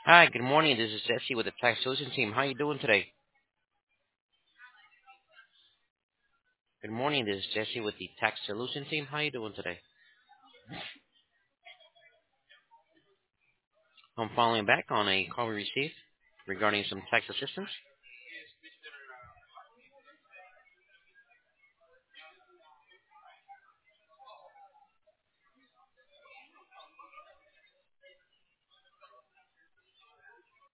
Hi, good morning. This is Jesse with the Tax Solution Team. How you doing today? Good morning. This is Jesse with the Tax Solution Team. How you doing today? I'm following back on a call we received regarding some tax assistance.